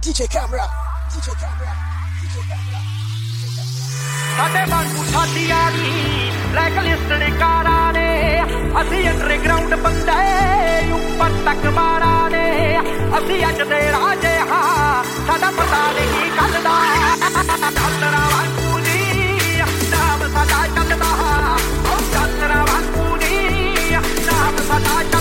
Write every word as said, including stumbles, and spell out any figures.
D J Camera, D J Camera, D J Camera. ਸਾਡੇ ਵਾਂਗੂ ਸਾਡੀਆਂ ਦੀ ਬਲੈਕ ਲਿਸਟਡ ਕਾਰਾਂ ਨੇ ਅਸੀਂ ਅੰਡਰਗਰਾਉਂਡ ਬੰਦੇ ਉੱਪਰ ਤੱਕ ਮਾਰਾਂ ਨੇ ਅਸੀਂ ਅੱਜ ਦੇ ਰਾਹ